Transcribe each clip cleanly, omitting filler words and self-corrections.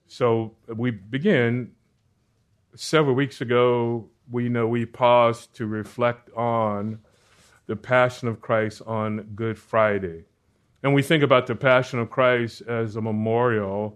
So we begin. Several weeks ago, we paused to reflect on the Passion of Christ on Good Friday. And we think about the Passion of Christ as a memorial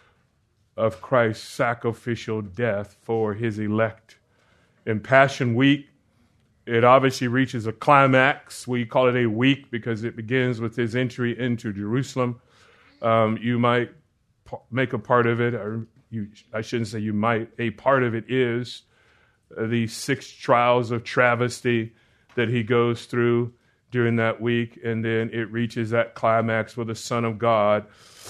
of Christ's sacrificial death for his elect. In Passion Week, it obviously reaches a climax. We call it a week because it begins with his entry into Jerusalem. You might make a part of it, or I shouldn't say you might. A part of it is the 6 trials of travesty that he goes through during that week, and then it reaches that climax where the Son of God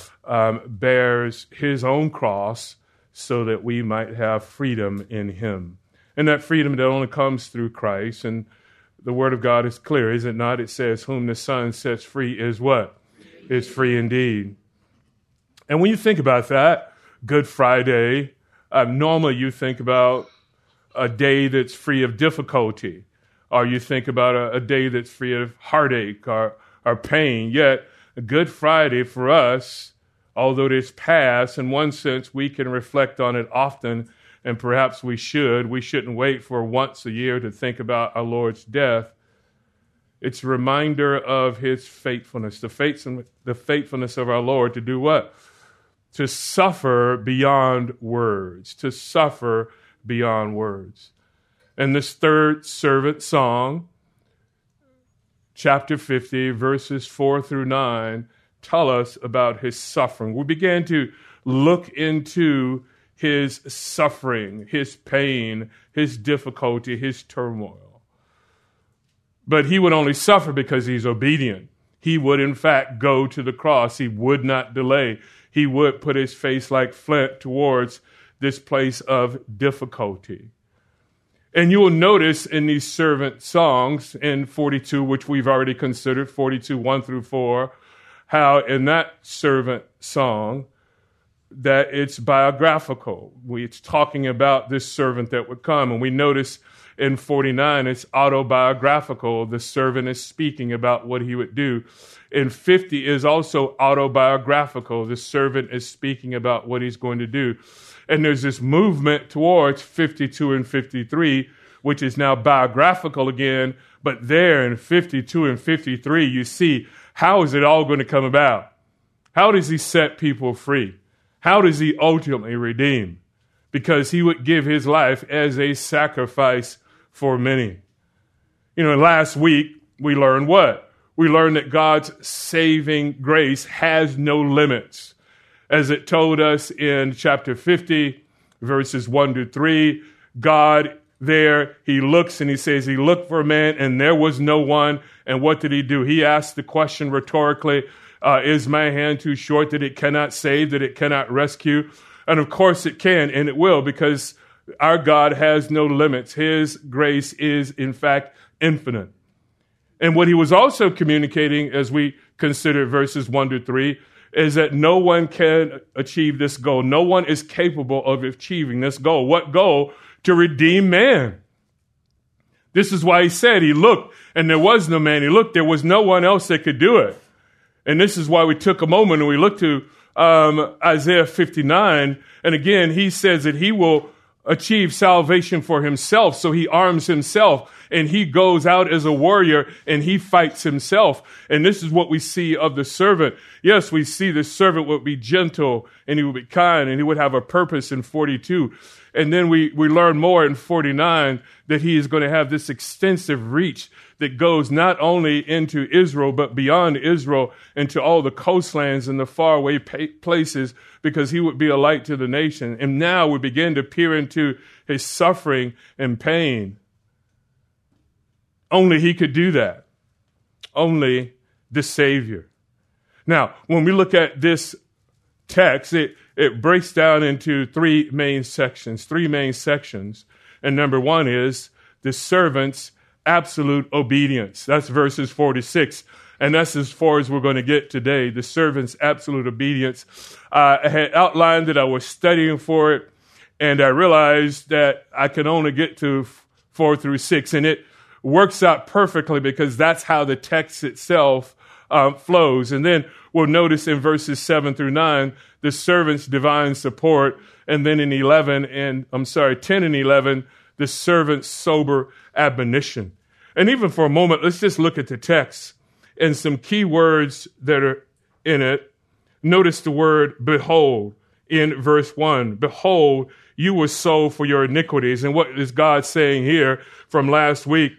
bears his own cross so that we might have freedom in him. And that freedom that only comes through Christ. And the Word of God is clear, is it not? It says, whom the Son sets free is what? Is free indeed. And when you think about that, Good Friday, normally you think about a day that's free of difficulty, or you think about a day that's free of heartache or pain. Yet, Good Friday for us, although it is past, in one sense, we can reflect on it often, and perhaps we should. We shouldn't wait for once a year to think about our Lord's death. It's a reminder of his faithfulness, the faithfulness of our Lord to do what? To suffer beyond words, to suffer beyond words. And this third servant song, chapter 50, verses 4 through 9, tell us about his suffering. We began to look into his suffering, his pain, his difficulty, his turmoil. But he would only suffer because he's obedient. He would, in fact, go to the cross. He would not delay. He would put his face like flint towards this place of difficulty. And you will notice in these servant songs in 42, which we've already considered, 42, 1 through 4, how in that servant song that it's biographical. It's talking about this servant that would come. And we notice in 49, it's autobiographical. The servant is speaking about what he would do. In 50 is also autobiographical. The servant is speaking about what he's going to do. And there's this movement towards 52 and 53, which is now biographical again. But there in 52 and 53, you see, how is it all going to come about? How does he set people free? How does he ultimately redeem? Because he would give his life as a sacrifice for many. Last week, we learned what? We learned that God's saving grace has no limits. As it told us in chapter 50, verses 1 to 3, God there, he looks and he says, he looked for a man and there was no one. And what did he do? He asked the question rhetorically, is my hand too short that it cannot save, that it cannot rescue? And of course it can, and it will, because our God has no limits. His grace is, in fact, infinite. And what he was also communicating as we consider verses 1 to 3 is that no one can achieve this goal. No one is capable of achieving this goal. What goal? To redeem man. This is why he said he looked and there was no man. He looked, there was no one else that could do it. And this is why we took a moment and we looked to Isaiah 59. And again, he says that he will achieve salvation for himself. So he arms himself and he goes out as a warrior and he fights himself. And this is what we see of the servant. Yes, we see the servant would be gentle and he would be kind and he would have a purpose in 42. And then we learn more in 49 that he is going to have this extensive reach that goes not only into Israel, but beyond Israel into all the coastlands and the faraway places, because he would be a light to the nation. And now we begin to peer into his suffering and pain. Only he could do that. Only the Savior. Now, when we look at this text, it breaks down into three main sections. And number one is the servant's absolute obedience. That's verses 4 to 6. And that's as far as we're going to get today, the servant's absolute obedience. I had outlined that I was studying for it, and I realized that I can only get to 4 through 6. And it works out perfectly because that's how the text itself flows. And then we'll notice in verses 7 through 9, the servant's divine support. And then in 10 and 11, the servant's sober admonition. And even for a moment, let's just look at the text and some key words that are in it. Notice the word behold in verse 1. Behold, you were sold for your iniquities. And what is God saying here from last week?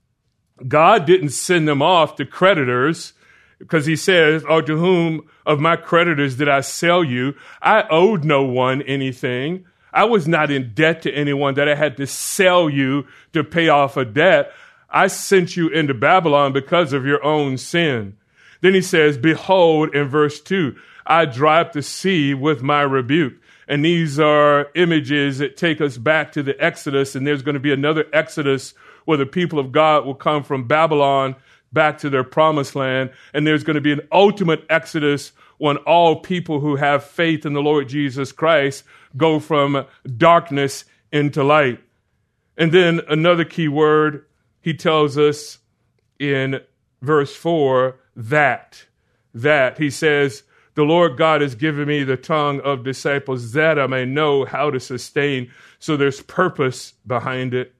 God didn't send them off to creditors, because he says, "Oh, to whom of my creditors did I sell you? I owed no one anything. I was not in debt to anyone that I had to sell you to pay off a debt. I sent you into Babylon because of your own sin." Then he says, behold, in verse 2, I dry up the sea with my rebuke. And these are images that take us back to the Exodus. And there's going to be another Exodus where the people of God will come from Babylon back to their promised land. And there's going to be an ultimate Exodus when all people who have faith in the Lord Jesus Christ go from darkness into light. And then another key word, he tells us in verse 4, that he says, the Lord God has given me the tongue of disciples that I may know how to sustain. So there's purpose behind it.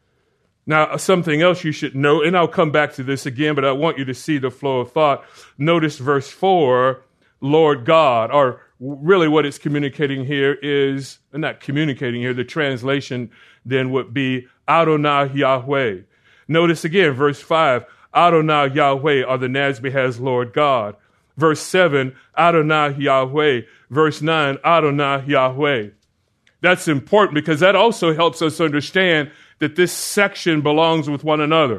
Now, something else you should know, and I'll come back to this again, but I want you to see the flow of thought. Notice verse 4, Lord God, or really what it's communicating here is, not communicating here, the translation then would be Adonai Yahweh. Notice again, verse 5, Adonai Yahweh, or the NASB has Lord God. Verse 7, Adonai Yahweh. Verse 9, Adonai Yahweh. That's important because that also helps us understand that this section belongs with one another.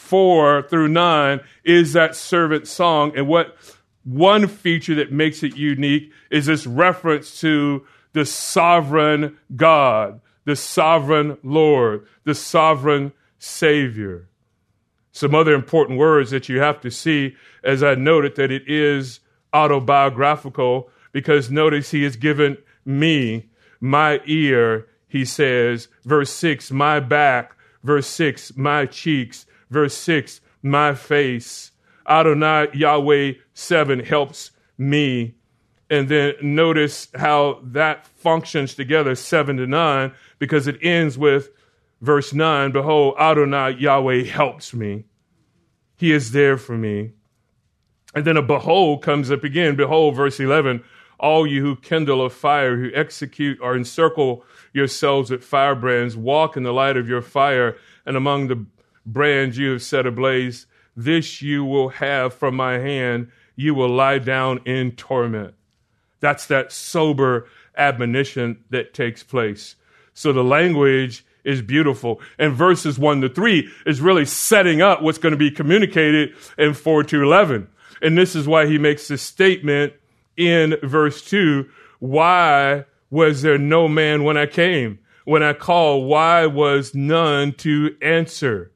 4 through 9 is that servant song. And what one feature that makes it unique is this reference to the sovereign God, the sovereign Lord, the sovereign Savior. Some other important words that you have to see, as I noted, that it is autobiographical, because notice he has given me my ear, he says, verse 6, my back, verse 6, my cheeks, verse 6, my face. Adonai Yahweh 7 helps me. And then notice how that functions together, 7 to 9, because it ends with verse 9, behold, Adonai Yahweh helps me. He is there for me. And then a behold comes up again. Behold, verse 11, all you who kindle a fire, who execute or encircle yourselves with firebrands, walk in the light of your fire, and among the brands you have set ablaze, this you will have from my hand. You will lie down in torment. That's that sober admonition that takes place. So the language is beautiful. And verses 1 to 3 is really setting up what's going to be communicated in 4 to 11. And this is why he makes this statement in verse 2. Why was there no man when I came? When I called, why was none to answer?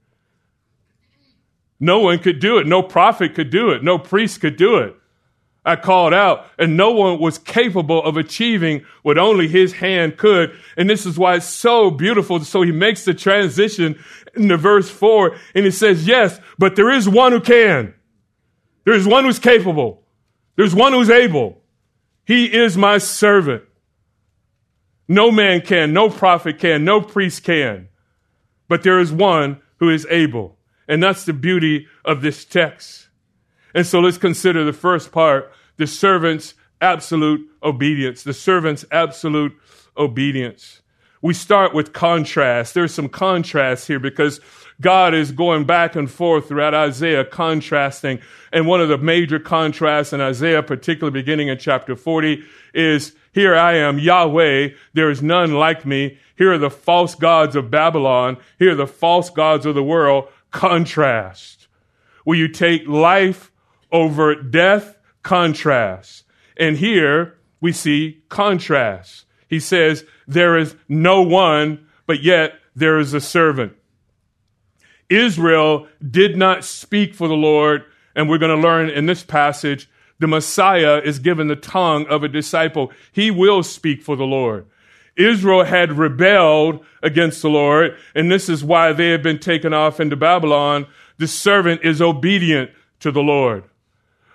No one could do it. No prophet could do it. No priest could do it. I called out, and no one was capable of achieving what only his hand could. And this is why it's so beautiful. So he makes the transition into verse 4, and he says, yes, but there is one who can. There is one who's capable. There's one who's able. He is my servant. No man can, no prophet can, no priest can. But there is one who is able. And that's the beauty of this text. And so let's consider the first part, the servant's absolute obedience. The servant's absolute obedience. We start with contrast. There's some contrast here because God is going back and forth throughout Isaiah, contrasting. And one of the major contrasts in Isaiah, particularly beginning in chapter 40, is, here I am, Yahweh, there is none like me. Here are the false gods of Babylon. Here are the false gods of the world. Contrast. Will you take life over death? Contrast. And here we see contrast. He says, there is no one, but yet there is a servant. Israel did not speak for the Lord, and we're going to learn in this passage, the Messiah is given the tongue of a disciple. He will speak for the Lord. Israel had rebelled against the Lord, and this is why they have been taken off into Babylon. The servant is obedient to the Lord.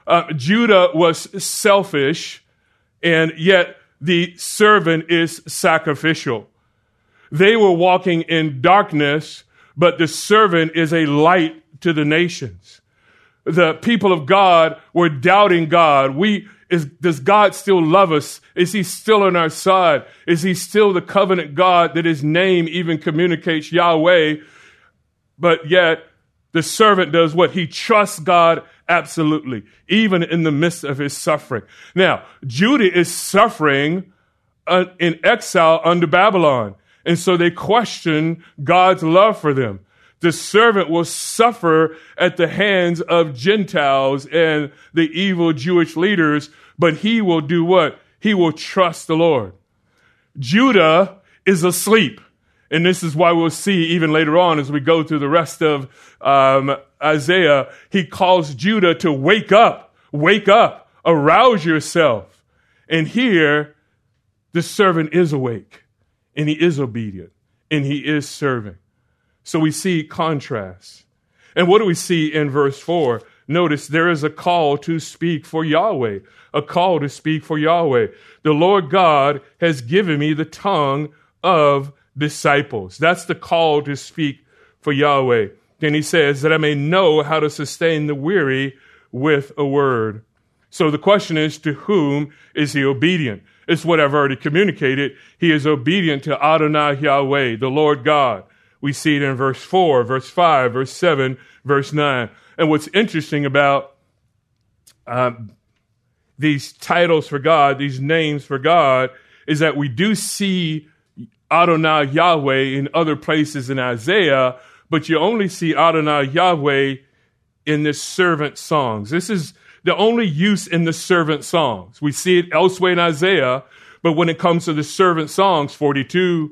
Judah was selfish, and yet the servant is sacrificial. They were walking in darkness, but the servant is a light to the nations. The people of God were doubting God. Does God still love us? Is he still on our side? Is he still the covenant God that his name even communicates, Yahweh? But yet the servant does what? He trusts God absolutely, even in the midst of his suffering. Now, Judah is suffering in exile under Babylon. And so they question God's love for them. The servant will suffer at the hands of Gentiles and the evil Jewish leaders, but he will do what? He will trust the Lord. Judah is asleep. And this is why we'll see even later on as we go through the rest of Isaiah, he calls Judah to wake up, arouse yourself. And here, the servant is awake, and he is obedient, and he is serving. So we see contrast. And what do we see in verse 4? Notice there is a call to speak for Yahweh, a call to speak for Yahweh. The Lord God has given me the tongue of disciples. That's the call to speak for Yahweh. Then he says that I may know how to sustain the weary with a word. So the question is, to whom is he obedient? It's what I've already communicated. He is obedient to Adonai Yahweh, the Lord God. We see it in verse 4, verse 5, verse 7, verse 9. And what's interesting about these titles for God, these names for God, is that we do see Adonai Yahweh in other places in Isaiah, but you only see Adonai Yahweh in the servant songs. This is the only use in the servant songs. We see it elsewhere in Isaiah, but when it comes to the servant songs, 42,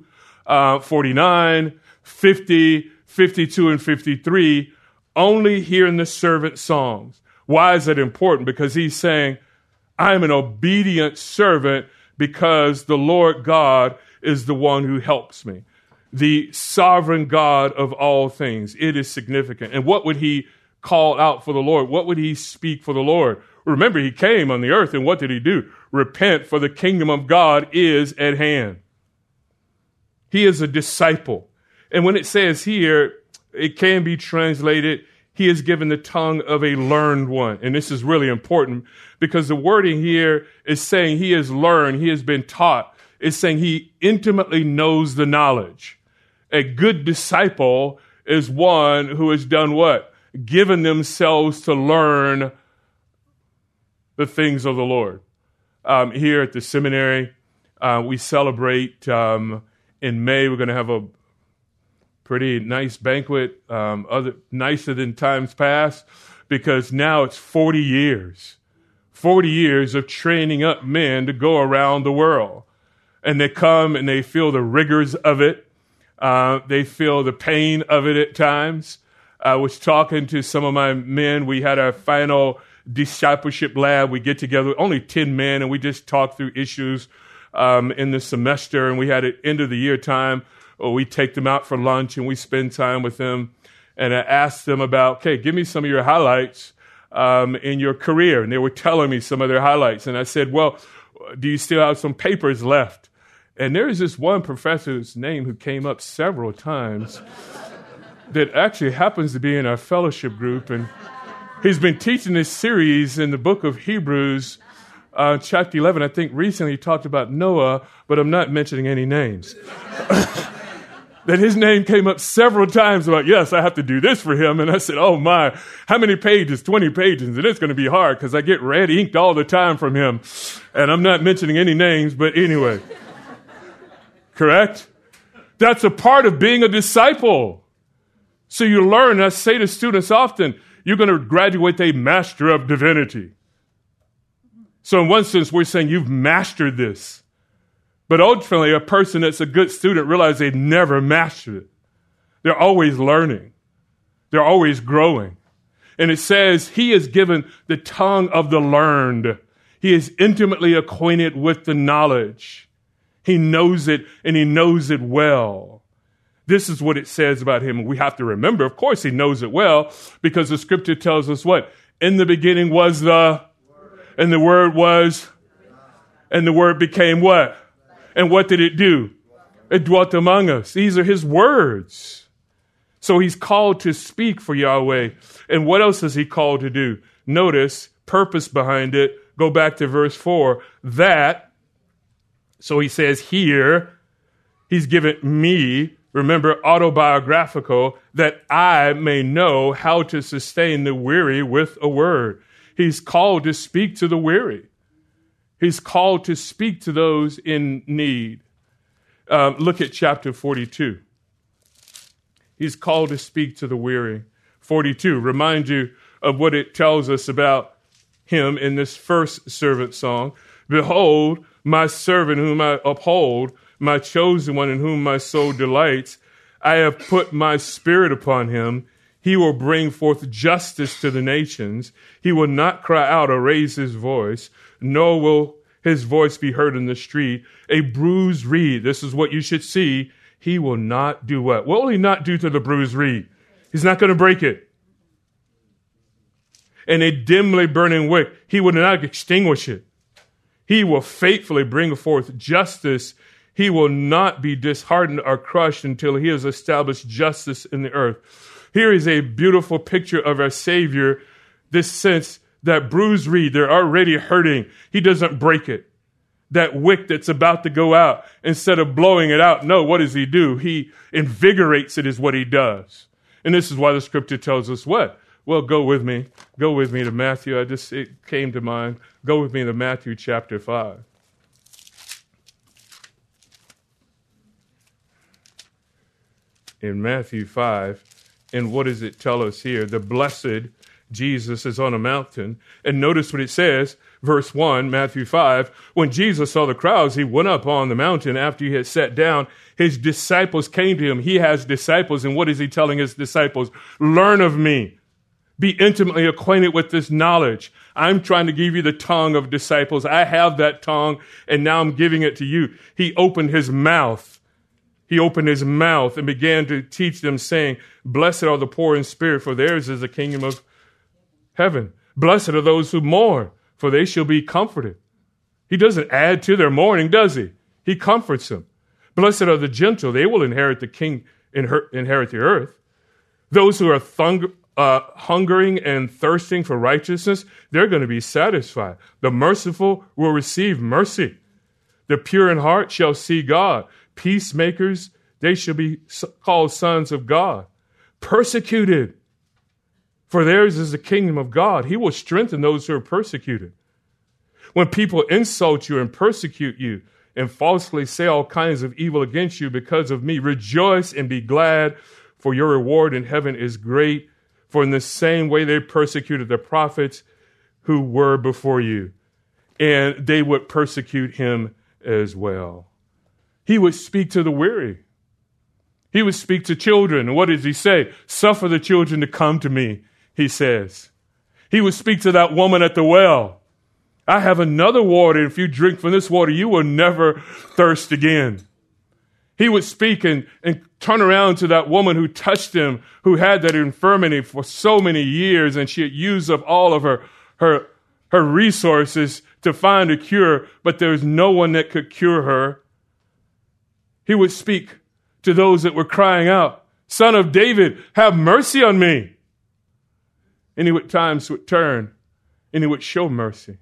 49, 50, 52, and 53, only here in the servant songs. Why is that important? Because he's saying, I'm an obedient servant because the Lord God is the one who helps me. The sovereign God of all things. It is significant. And what would he call out for the Lord? What would he speak for the Lord? Remember, he came on the earth, and what did he do? Repent, for the kingdom of God is at hand. He is a disciple. And when it says here, it can be translated, he is given the tongue of a learned one. And this is really important because the wording here is saying he has learned, he has been taught. It's saying he intimately knows the knowledge. A good disciple is one who has done what? Given themselves to learn the things of the Lord. Here at the seminary, we celebrate in May. We're going to have a pretty nice banquet, nicer than times past, because now it's 40 years. 40 years of training up men to go around the world. And they come and they feel the rigors of it. They feel the pain of it at times. I was talking to some of my men. We had our final discipleship lab. We get together, only 10 men, and we just talk through issues in the semester. And we had an end of the year time, or we take them out for lunch and we spend time with them. And I asked them about, okay, give me some of your highlights in your career. And they were telling me some of their highlights. And I said, well, do you still have some papers left? And there is this one professor's name who came up several times that actually happens to be in our fellowship group. And he's been teaching this series in the book of Hebrews, chapter 11. I think recently he talked about Noah, but I'm not mentioning any names. That his name came up several times about, yes, I have to do this for him. And I said, oh my, how many pages? 20 pages. And it's going to be hard because I get red inked all the time from him. And I'm not mentioning any names, but anyway. Correct? That's a part of being a disciple. So you learn, I say to students often, you're going to graduate a Master of Divinity. So in one sense, we're saying you've mastered this. But ultimately, a person that's a good student realizes they've never mastered it. They're always learning. They're always growing. And it says he is given the tongue of the learned. He is intimately acquainted with the knowledge. He knows it, and he knows it well. This is what it says about him. We have to remember, of course, he knows it well, because the scripture tells us what? In the beginning was and the Word was, and the Word became what? And what did it do? It dwelt among us. These are his words. So he's called to speak for Yahweh. And what else is he called to do? Notice, purpose behind it. Go back to verse 4. That, so he says here, he's given me, remember, autobiographical, that I may know how to sustain the weary with a word. He's called to speak to the weary. He's called to speak to those in need. Look at chapter 42. He's called to speak to the weary. 42, remind you of what it tells us about him in this first servant song. Behold, my servant whom I uphold, my chosen one in whom my soul delights. I have put my spirit upon him. He will bring forth justice to the nations. He will not cry out or raise his voice, nor will his voice be heard in the street. A bruised reed, this is what you should see. He will not do what? What will he not do to the bruised reed? He's not going to break it. And a dimly burning wick, he will not extinguish it. He will faithfully bring forth justice. He will not be disheartened or crushed until he has established justice in the earth. Here is a beautiful picture of our Savior. This sense that bruised reed, they're already hurting. He doesn't break it. That wick that's about to go out, instead of blowing it out, no, what does he do? He invigorates it is what he does. And this is why the scripture tells us what? Well, go with me to Matthew. It came to mind. Go with me to Matthew chapter 5. In Matthew 5, and what does it tell us here? The blessed Jesus is on a mountain. And notice what it says, verse 1, Matthew 5. When Jesus saw the crowds, he went up on the mountain after he had sat down. His disciples came to him. He has disciples. And what is he telling his disciples? Learn of me. Be intimately acquainted with this knowledge. I'm trying to give you the tongue of disciples. I have that tongue, and now I'm giving it to you. He opened his mouth. He opened his mouth and began to teach them, saying, Blessed are the poor in spirit, for theirs is the kingdom of heaven. Blessed are those who mourn, for they shall be comforted. He doesn't add to their mourning, does he? He comforts them. Blessed are the gentle, they will inherit inherit the earth. Those who are hungering and thirsting for righteousness, they're going to be satisfied. The merciful will receive mercy. The pure in heart shall see God. Peacemakers, they shall be called sons of God. Persecuted, for theirs is the kingdom of God. He will strengthen those who are persecuted. When people insult you and persecute you and falsely say all kinds of evil against you because of me, rejoice and be glad, for your reward in heaven is great. For in the same way they persecuted the prophets who were before you, and they would persecute him as well. He would speak to the weary. He would speak to children. And what does he say? Suffer the children to come to me, he says. He would speak to that woman at the well. I have another water, and if you drink from this water, you will never thirst again. He would speak and turn around to that woman who touched him, who had that infirmity for so many years, and she had used up all of her resources to find a cure, but there was no one that could cure her. He would speak to those that were crying out, Son of David, have mercy on me. And he would times would turn and he would show mercy.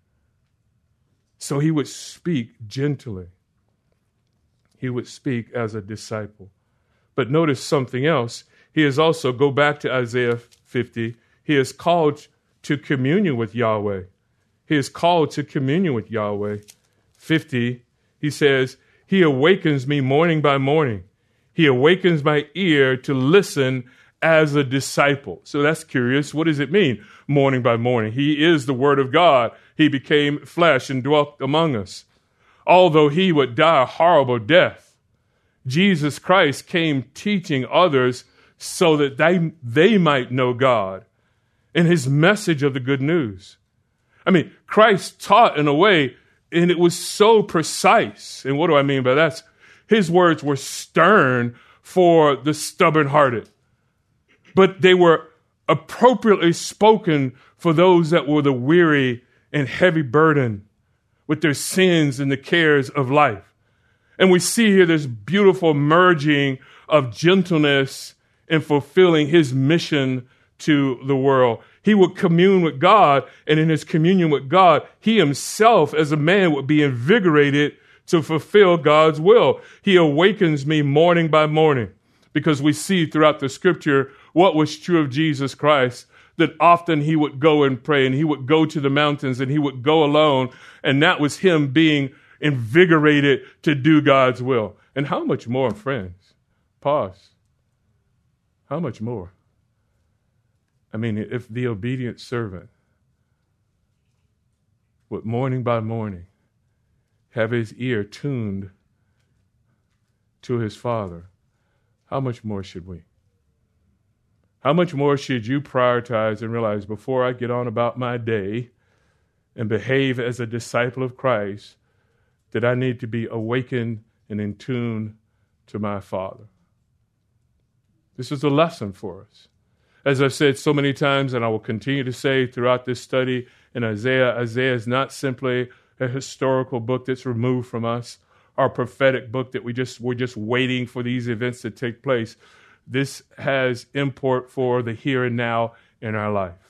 So he would speak gently. He would speak as a disciple. But notice something else. He is also, go back to Isaiah 50, he is called to communion with Yahweh. He is called to communion with Yahweh. 50, he says, He awakens me morning by morning. He awakens my ear to listen as a disciple. So that's curious. What does it mean, morning by morning? He is the Word of God. He became flesh and dwelt among us. Although he would die a horrible death, Jesus Christ came teaching others so that they might know God in his message of the good news. I mean, Christ taught in a way, and it was so precise. And what do I mean by that? His words were stern for the stubborn-hearted, but they were appropriately spoken for those that were the weary and heavy burden with their sins and the cares of life. And we see here this beautiful merging of gentleness in fulfilling his mission to the world. He would commune with God, and in his communion with God, he himself as a man would be invigorated to fulfill God's will. He awakens me morning by morning, because we see throughout the scripture what was true of Jesus Christ, that often he would go and pray, and he would go to the mountains, and he would go alone, and that was him being invigorated to do God's will. And how much more, friends? Pause. How much more? I mean, if the obedient servant would morning by morning have his ear tuned to his Father, how much more should we? How much more should you prioritize and realize, before I get on about my day and behave as a disciple of Christ, that I need to be awakened and in tune to my Father? This is a lesson for us. As I've said so many times, and I will continue to say throughout this study in Isaiah, Isaiah is not simply a historical book that's removed from us, our prophetic book that we're just waiting for these events to take place. This has import for the here and now in our life.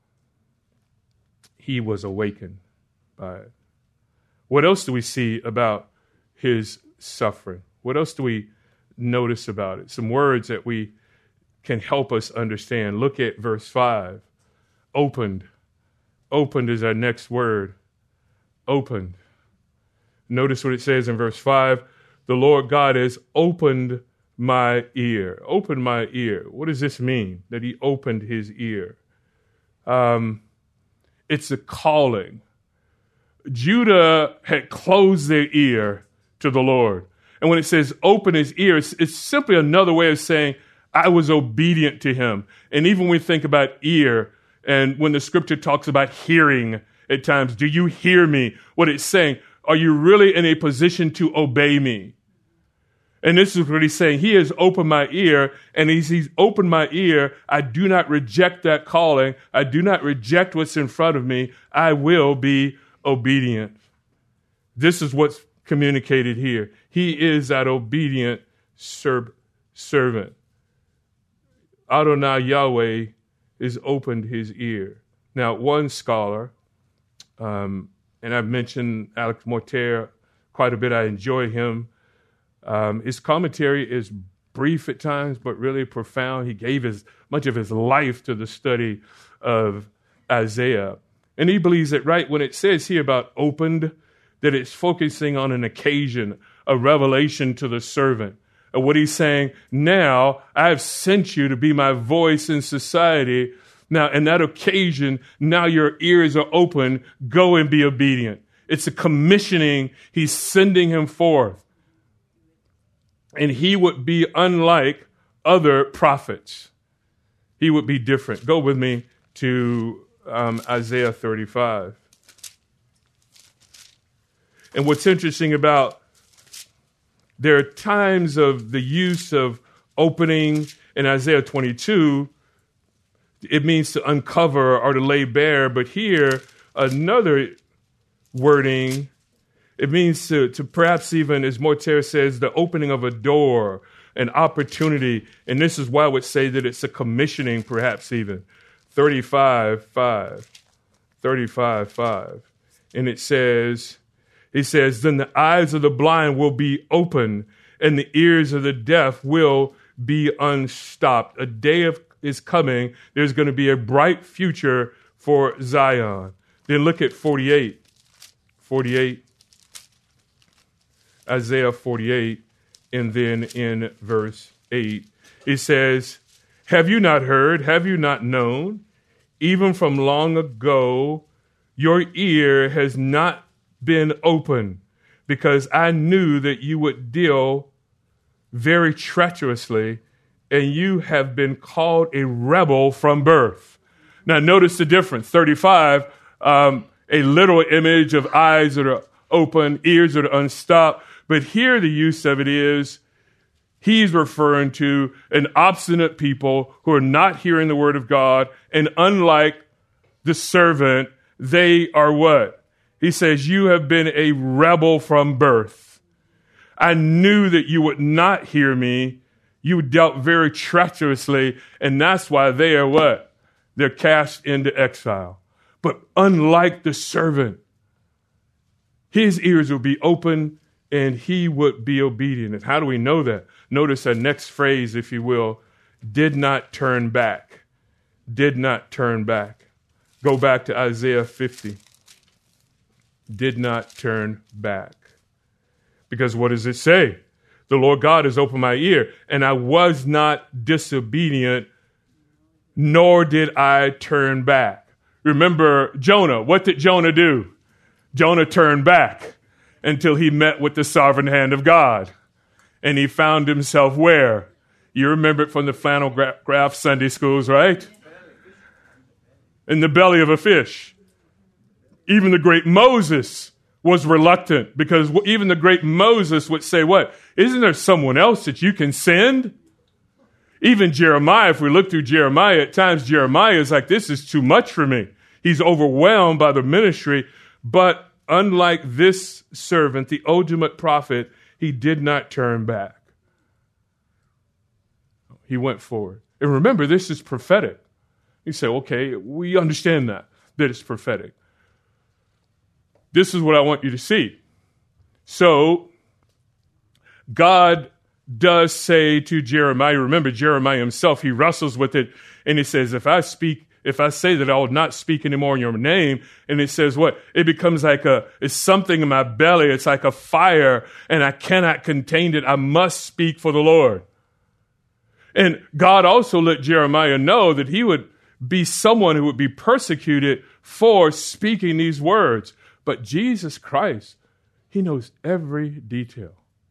He was awakened by it. What else do we see about his suffering? What else do we notice about it? Some words that we can help us understand. Look at verse 5. Opened. Opened is our next word. Opened. Notice what it says in verse 5. The Lord God has opened my ear. Opened my ear. What does this mean, that he opened his ear? It's a calling. Judah had closed their ear to the Lord. And when it says open his ear, it's simply another way of saying, I was obedient to him. And even when we think about ear, and when the scripture talks about hearing at times, do you hear me? What it's saying, are you really in a position to obey me? And this is what he's saying. He has opened my ear, and he's opened my ear. I do not reject that calling. I do not reject what's in front of me. I will be obedient. This is what's communicated here. He is that obedient servant. Adonai Yahweh has opened his ear. Now, one scholar, and I've mentioned Alex Morter quite a bit. I enjoy him. His commentary is brief at times, but really profound. He gave much of his life to the study of Isaiah. And he believes that right when it says here about opened, that it's focusing on an occasion, a revelation to the servant. And what he's saying, now I have sent you to be my voice in society. Now, in that occasion, now your ears are open. Go and be obedient. It's a commissioning. He's sending him forth. And he would be unlike other prophets. He would be different. Go with me to Isaiah 35. And what's interesting about, there are times of the use of opening in Isaiah 22, it means to uncover or to lay bare. But here, another wording, it means to perhaps even, as Morter says, the opening of a door, an opportunity. And this is why I would say that it's a commissioning, perhaps even. 35:5. And it says, he says, then the eyes of the blind will be open, and the ears of the deaf will be unstopped. A day is coming. There's going to be a bright future for Zion. Then look at 48. Isaiah 48, and then in verse 8, it says, have you not heard? Have you not known? Even from long ago, your ear has not been open, because I knew that you would deal very treacherously, and you have been called a rebel from birth. Now, notice the difference. 35, a literal image of eyes that are open, ears that are unstopped. But here the use of it is, He's referring to an obstinate people who are not hearing the word of God. And unlike the servant, they are what? He says, you have been a rebel from birth. I knew that you would not hear me. You dealt very treacherously, and that's why they are what? They're cast into exile. But unlike the servant, his ears will be open and he would be obedient. And how do we know that? Notice that next phrase, if you will, did not turn back. Did not turn back. Go back to Isaiah 50. Did not turn back. Because what does it say? The Lord God has opened my ear, and I was not disobedient, nor did I turn back. Remember Jonah. What did Jonah do? Jonah turned back until he met with the sovereign hand of God. And he found himself where? You remember it from the flannel graph Sunday schools, right? In the belly of a fish. Even the great Moses was reluctant, because even the great Moses would say, what? Isn't there someone else that you can send? Even Jeremiah, if we look through Jeremiah, at times Jeremiah is like, this is too much for me. He's overwhelmed by the ministry. But unlike this servant, the ultimate prophet, he did not turn back. He went forward. And remember, this is prophetic. You say, okay, we understand that it's prophetic. This is what I want you to see. So, God does say to Jeremiah, remember Jeremiah himself, he wrestles with it, and he says, if I say that I will not speak anymore in your name, and it says what? It becomes like it's something in my belly, it's like a fire, and I cannot contain it. I must speak for the Lord. And God also let Jeremiah know that he would be someone who would be persecuted for speaking these words. But Jesus Christ, he knows every detail.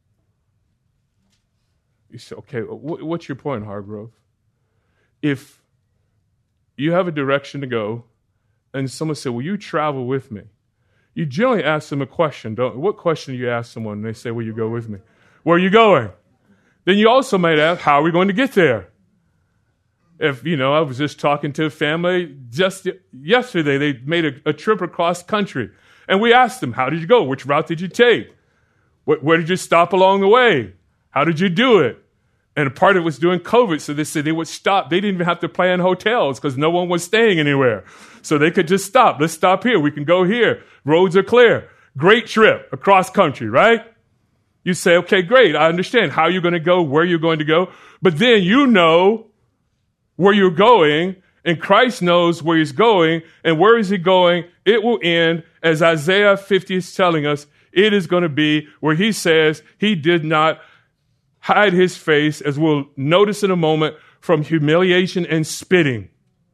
You say, okay, what's your point, Hargrove? If you have a direction to go, and someone said, will you travel with me? You generally ask them a question, don't you? What question do you ask someone when they say, will you go with me? Where are you going? Then you also might ask, how are we going to get there? If, I was just talking to a family just yesterday. They made a trip across country. And we asked them, how did you go? Which route did you take? Where did you stop along the way? How did you do it? And part of it was during COVID, so they said they would stop. They didn't even have to plan hotels because no one was staying anywhere. So they could just stop. Let's stop here. We can go here. Roads are clear. Great trip across country, right? You say, okay, great. I understand how you're going to go, where you're going to go. But then you know where you're going, and Christ knows where he's going. And where is he going? It will end, as Isaiah 50 is telling us, it is going to be where he says he did not hide his face, as we'll notice in a moment, from humiliation and spitting.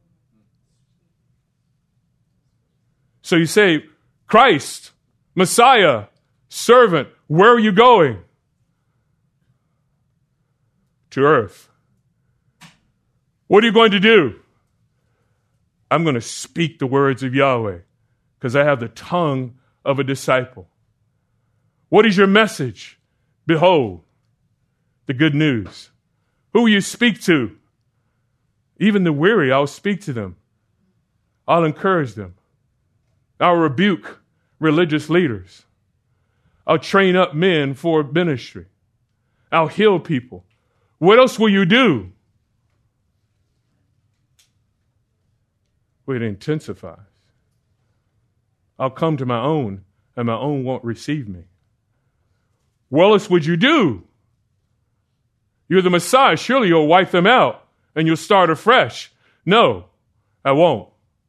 So you say, Christ, Messiah, servant, where are you going? To earth. What are you going to do? I'm going to speak the words of Yahweh because I have the tongue of a disciple. What is your message? Behold, the good news. Who will you speak to? Even the weary, I'll speak to them. I'll encourage them. I'll rebuke religious leaders. I'll train up men for ministry. I'll heal people. What else will you do? Well, it intensifies. I'll come to my own, and my own won't receive me. What else would you do? You're the Messiah. Surely you'll wipe them out, and you'll start afresh. No, I won't.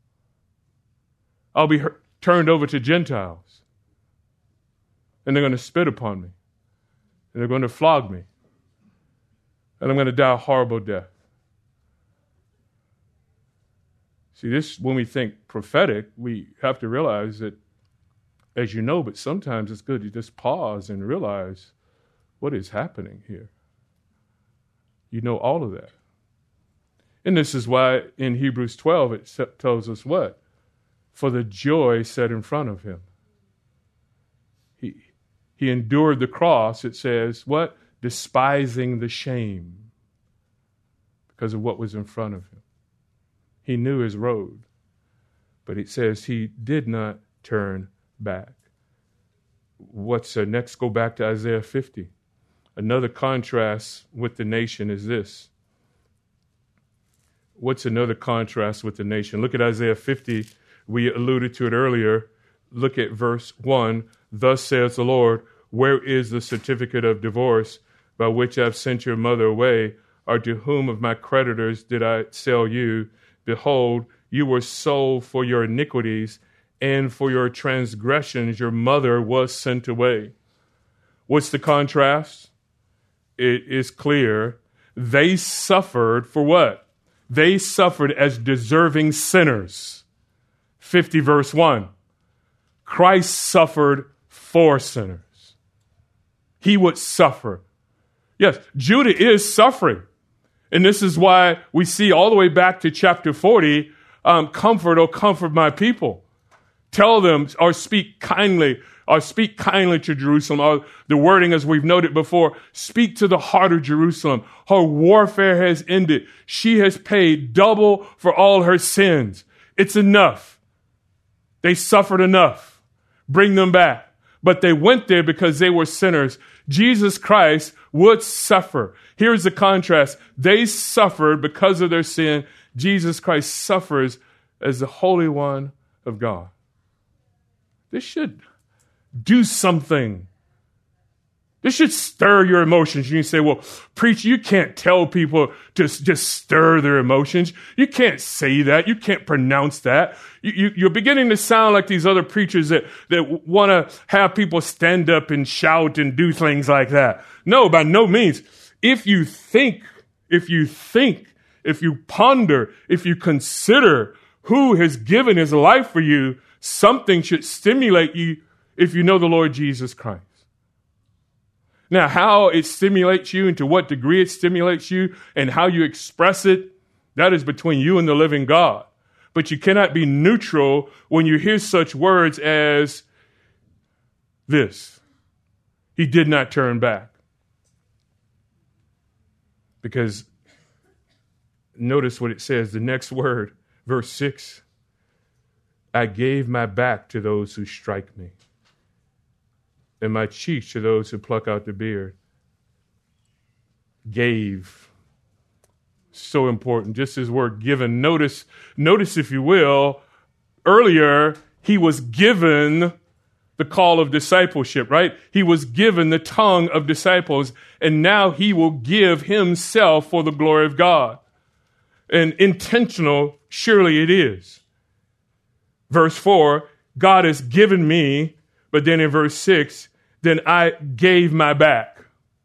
I'll be turned over to Gentiles, and they're going to spit upon me, and they're going to flog me, and I'm going to die a horrible death. See, this, when we think prophetic, we have to realize that, as you know, but sometimes it's good to just pause and realize what is happening here. You know all of that. And this is why in Hebrews 12 it tells us what? For the joy set in front of him. He endured the cross, it says, what? despising the shame because of what was in front of him. He knew his road, but it says he did not turn back. What's next? Go back to Isaiah 50. Another contrast with the nation is this. What's another contrast with the nation? Look at Isaiah 50. We alluded to it earlier. Look at verse 1. Thus says the Lord, where is the certificate of divorce by which I've sent your mother away? Or to whom of my creditors did I sell you? Behold, you were sold for your iniquities, and for your transgressions your mother was sent away. What's the contrast? It is clear. They suffered for what? They suffered as deserving sinners. 50 verse 1. Christ suffered for sinners. He would suffer. Yes, Judah is suffering. And this is why we see all the way back to chapter 40, comfort my people. Tell them or speak kindly to Jerusalem. Or the wording, as we've noted before, speak to the heart of Jerusalem. Her warfare has ended. She has paid double for all her sins. It's enough. They suffered enough. Bring them back. But they went there because they were sinners. Jesus Christ would suffer. Here's the contrast. They suffered because of their sin. Jesus Christ suffers as the Holy One of God. This should do something. This should stir your emotions. You can say, well, preacher, you can't tell people to just stir their emotions. You can't say that. You can't pronounce that. You're beginning to sound like these other preachers that want to have people stand up and shout and do things like that. No, by no means. If you ponder, if you consider who has given his life for you, something should stimulate you if you know the Lord Jesus Christ. Now, how it stimulates you and to what degree it stimulates you and how you express it, that is between you and the living God. But you cannot be neutral when you hear such words as this. He did not turn back. Because notice what it says, the next word, verse 6. I gave my back to those who strike me, and my cheeks to those who pluck out the beard. Gave. So important. Just his word given. Notice, if you will, earlier he was given the call of discipleship, right? He was given the tongue of disciples, and now he will give himself for the glory of God. And intentional, surely it is. Verse 4, God has given me, but then in verse 6, then I gave my back.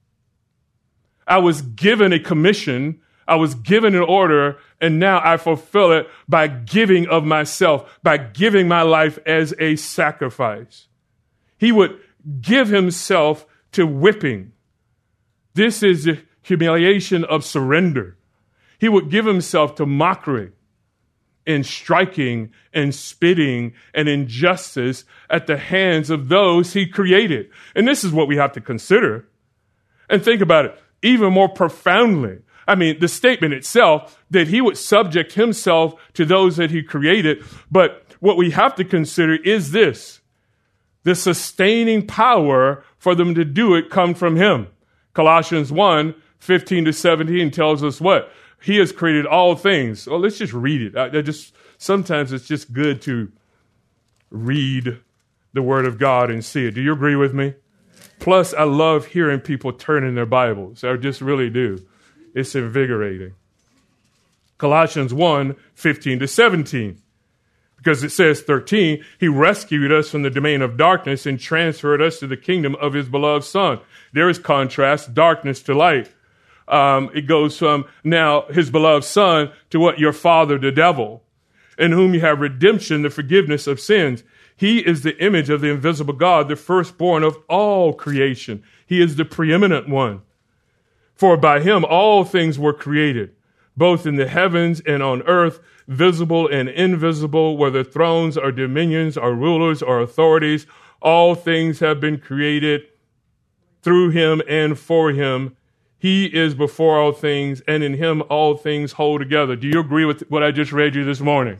I was given a commission, I was given an order, and now I fulfill it by giving of myself, by giving my life as a sacrifice. He would give himself to whipping. This is the humiliation of surrender. He would give himself to mockery and striking and spitting and injustice at the hands of those he created. And this is what we have to consider. And think about it even more profoundly. I mean, the statement itself that he would subject himself to those that he created. But what we have to consider is this. The sustaining power for them to do it come from him. Colossians 1:15-17 tells us what? He has created all things. Well, let's just read it. Sometimes it's just good to read the Word of God and see it. Do you agree with me? Plus, I love hearing people turn in their Bibles. I just really do. It's invigorating. Colossians 1:15-17. Because it says 13, he rescued us from the domain of darkness and transferred us to the kingdom of his beloved Son. There is contrast, darkness to light. It goes from now his beloved Son to what? Your father, the devil, in whom you have redemption, the forgiveness of sins. He is the image of the invisible God, the firstborn of all creation. He is the preeminent one. For by him all things were created, both in the heavens and on earth, visible and invisible, whether thrones or dominions or rulers or authorities. All things have been created through him, and for him. He is before all things, and in him all things hold together. Do you agree with what I just read you this morning?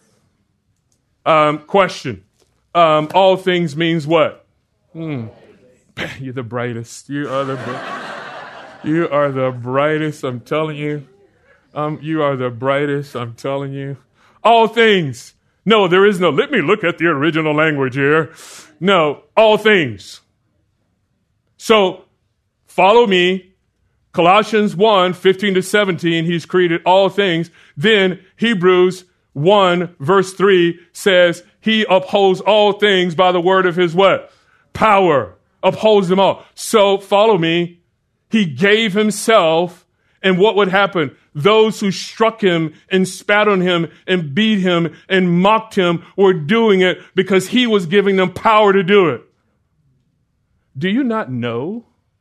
Question. All things means what? You're the brightest. You are the brightest, I'm telling you. You are the brightest, I'm telling you. All things. No, there is no, let me look at the original language here. No, all things. So, follow me. Colossians 1, 15 to 17, he's created all things. Then Hebrews 1, verse 3 says, he upholds all things by the word of his what? Power. Upholds them all. So follow me. He gave himself, and what would happen? Those who struck him and spat on him and beat him and mocked him were doing it because he was giving them power to do it. Do you not know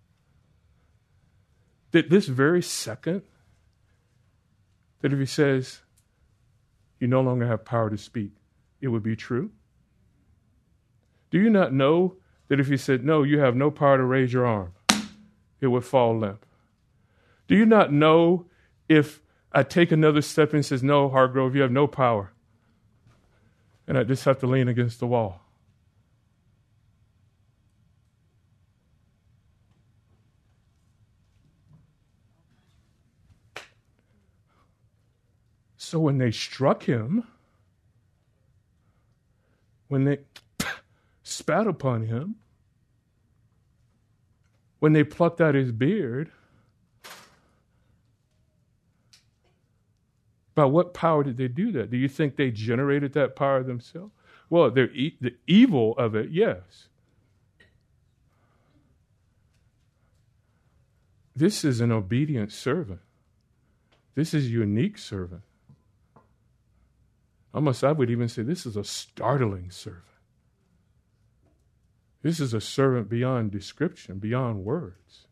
that this very second, that if he says, you no longer have power to speak, it would be true? Do you not know that if he said, no, you have no power to raise your arm, it would fall limp? Do you not know if I take another step and says, no, Hargrove, you have no power, and I just have to lean against the wall? So when they struck him, when they spat upon him, when they plucked out his beard, by what power did they do that? Do you think they generated that power themselves? Well, the evil of it, yes. This is an obedient servant. This is a unique servant. I would even say this is a startling servant. This is a servant beyond description, beyond words.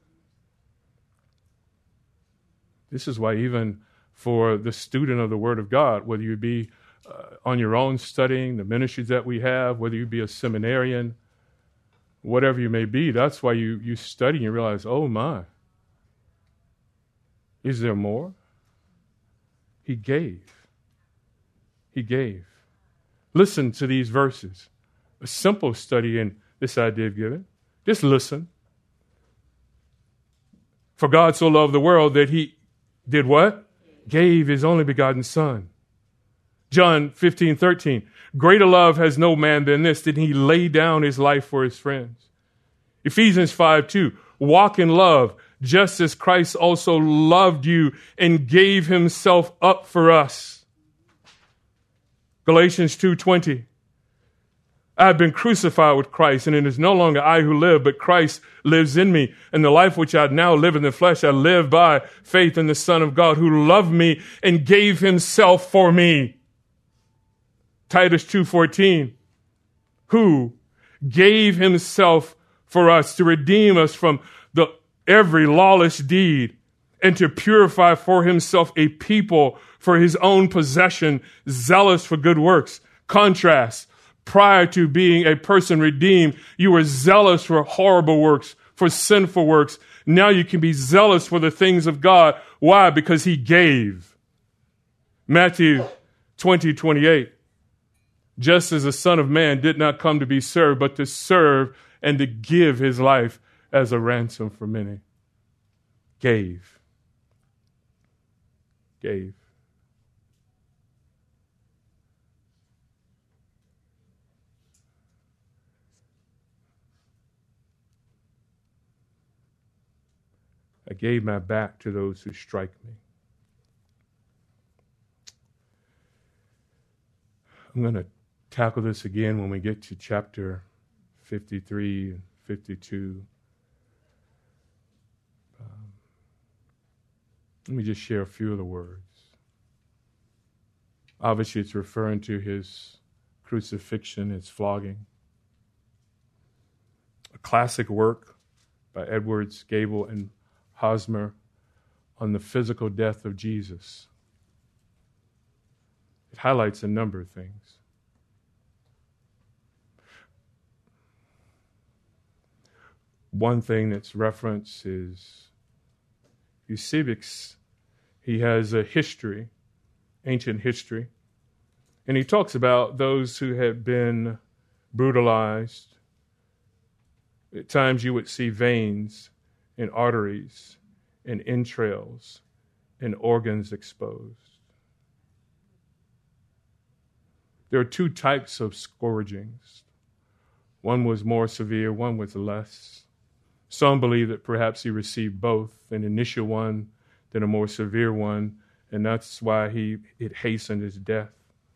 This is why even for the student of the Word of God, whether you be on your own studying the ministries that we have, whether you be a seminarian, whatever you may be, that's why you study and you realize, oh my, is there more? He gave. He gave. Listen to these verses. A simple study in this idea of giving. Just listen. For God so loved the world that he did what? Gave his only begotten Son. John 15:13. Greater love has no man than this, that he lay down his life for his friends. Ephesians 5:2. Walk in love, just as Christ also loved you and gave himself up for us. Galatians 2:20. I have been crucified with Christ, and it is no longer I who live, but Christ lives in me. And the life which I now live in the flesh, I live by faith in the Son of God who loved me and gave himself for me. Titus 2:14. Who gave himself for us to redeem us from every lawless deed and to purify for himself a people for his own possession, zealous for good works. Contrast. Prior to being a person redeemed, you were zealous for horrible works, for sinful works. Now you can be zealous for the things of God. Why? Because he gave. Matthew 20:28. Just as the Son of Man did not come to be served, but to serve and to give his life as a ransom for many. Gave. Gave. I gave my back to those who strike me. I'm going to tackle this again when we get to chapter 53 and 52. Let me just share a few of the words. Obviously, it's referring to his crucifixion, his flogging. A classic work by Edwards, Gable, and Hosmer on the physical death of Jesus. It highlights a number of things. One thing that's referenced is Eusebius. He has a history, ancient history, and he talks about those who had been brutalized. At times you would see veins and arteries and entrails and organs exposed. There are two types of scourgings. One was more severe, one was less. Some believe that perhaps he received both, an initial one, then a more severe one, and that's why it hastened his death.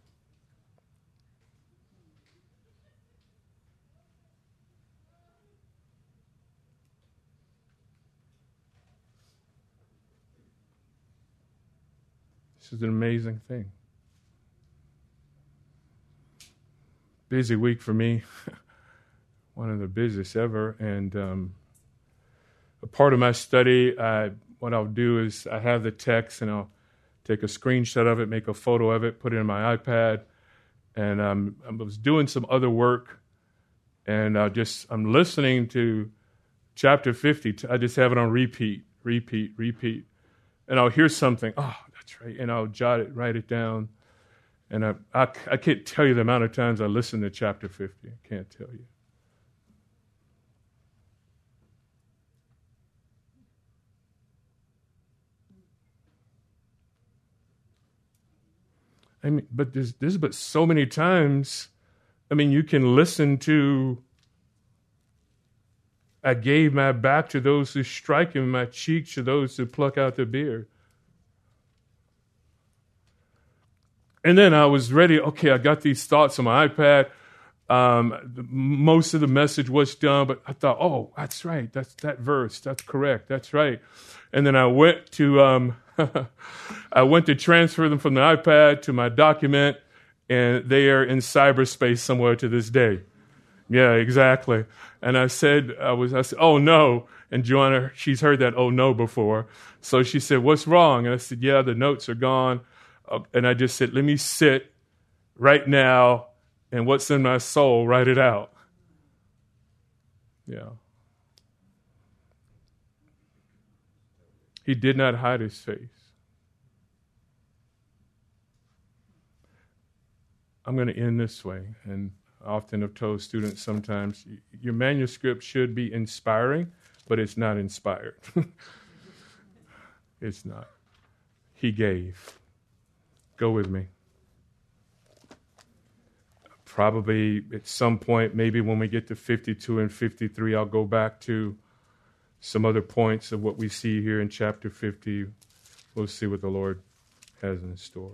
This is an amazing thing. Busy week for me, one of the busiest ever, and a part of my study, what I'll do is I have the text and I'll take a screenshot of it, make a photo of it, put it in my iPad, and I was doing some other work, and I'm listening to chapter 50. I just have it on repeat, and I'll hear something. Oh, that's right, and I'll write it down, and I can't tell you the amount of times I listen to chapter 50. I can't tell you. I mean, but there's but so many times. I mean, you can listen to, I gave my back to those who strike him, my cheek to those who pluck out the beard. And then I was ready. Okay, I got these thoughts on my iPad. Most of the message was done, but I thought, oh, that's right. That's that verse. That's correct. That's right. And then I went to transfer them from the iPad to my document, and they are in cyberspace somewhere to this day. Yeah, exactly. And I said, oh no. And Joanna, she's heard that oh no before. So she said, what's wrong? And I said, yeah, the notes are gone. And I just said, let me sit right now, and what's in my soul, write it out. Yeah. He did not hide his face. I'm going to end this way, and I often have told students sometimes, your manuscript should be inspiring, but it's not inspired. It's not. He gave. Go with me. Probably at some point, maybe when we get to 52 and 53, I'll go back to some other points of what we see here in chapter 50. We'll see what the Lord has in store.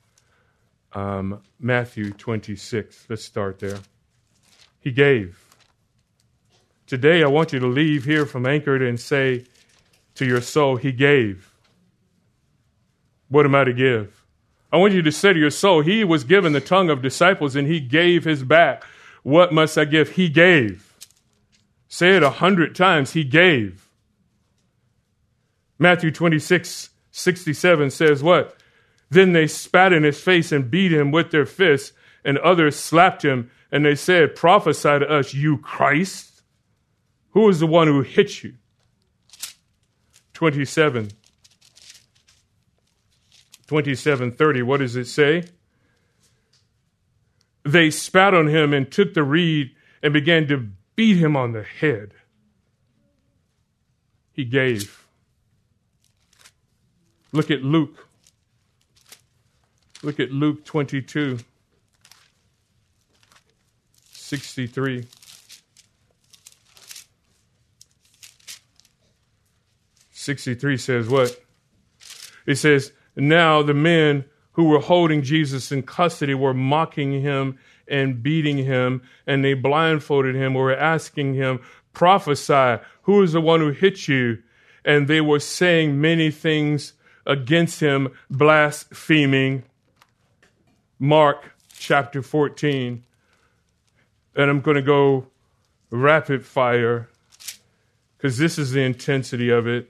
Matthew 26. Let's start there. He gave. Today, I want you to leave here from Anchored and say to your soul, He gave. What am I to give? I want you to say to your soul, He was given the tongue of disciples and He gave His back. What must I give? He gave. Say it 100 times. He gave. Matthew 26:67 says what? Then they spat in His face and beat Him with their fists, and others slapped Him, and they said, prophesy to us, you Christ. Who is the one who hit you? 27:30, what does it say? They spat on Him and took the reed and began to beat Him on the head. He gave. Look at Luke. Look at Luke 22:63. 63 says what? It says, now the men who were holding Jesus in custody were mocking Him and beating Him, and they blindfolded Him, were asking Him, prophesy, who is the one who hit you? And they were saying many things against Him, blaspheming. Mark chapter 14. And I'm going to go rapid fire because this is the intensity of it.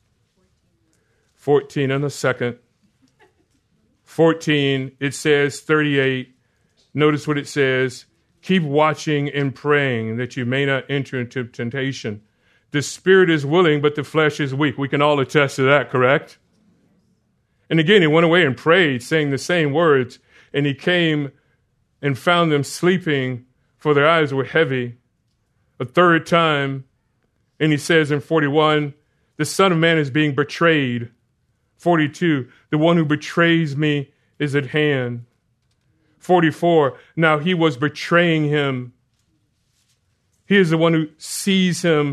14 in a second. 14, it says 38. Notice what it says. Keep watching and praying that you may not enter into temptation. The spirit is willing, but the flesh is weak. We can all attest to that, correct? And again, he went away and prayed, saying the same words, and he came and found them sleeping, for their eyes were heavy. A third time, and he says in 41, the Son of Man is being betrayed. 42, the one who betrays me is at hand. 44, now he was betraying him. He is the one who sees him.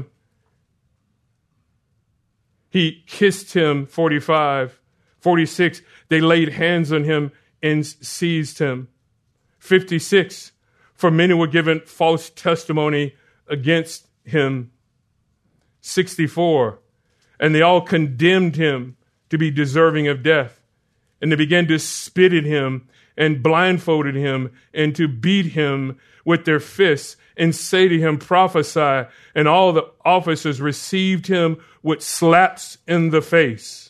He kissed him. 45. 46, they laid hands on him and seized him. 56, for many were given false testimony against him. 64, and they all condemned him to be deserving of death. And they began to spit at him and blindfolded him and to beat him with their fists and say to him, prophesy. And all the officers received him with slaps in the face.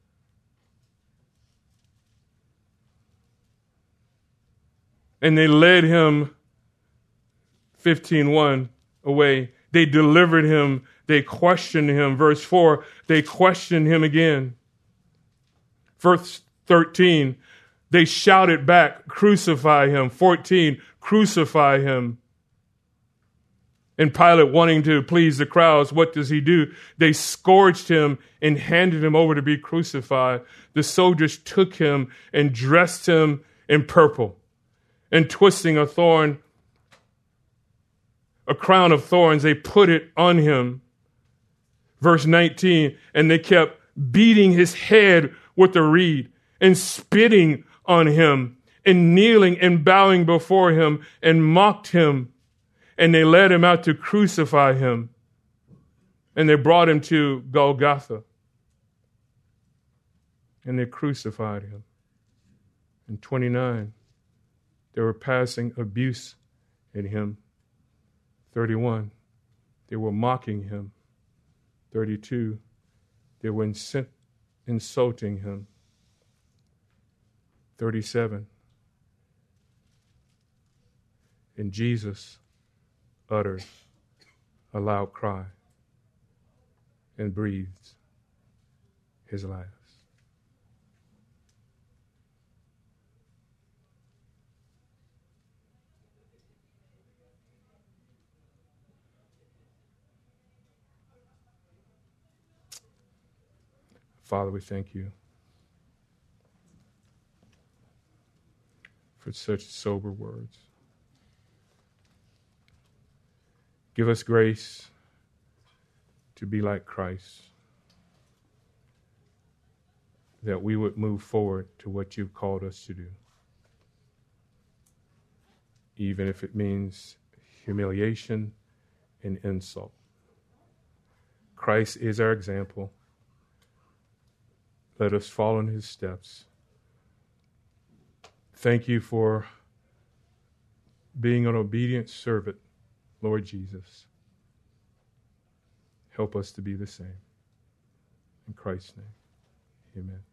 And they led him, 15:1, away. They delivered him. They questioned him. Verse 4, they questioned him again. Verse 13, they shouted back, crucify him. 14, crucify him. And Pilate, wanting to please the crowds, what does he do? They scourged him and handed him over to be crucified. The soldiers took him and dressed him in purple, and twisting a crown of thorns, they put it on him. Verse 19, and they kept beating his head with a reed and spitting on him and kneeling and bowing before him and mocked him. And they led him out to crucify him. And they brought him to Golgotha. And they crucified him. In 29, they were passing abuse at him. 31, they were mocking him. 32, they were insulting him. 37, and Jesus uttered a loud cry and breathed his last. Father, we thank you for such sober words. Give us grace to be like Christ, that we would move forward to what you've called us to do, even if it means humiliation and insult. Christ is our example. Let us follow in his steps. Thank you for being an obedient servant, Lord Jesus. Help us to be the same. In Christ's name, amen.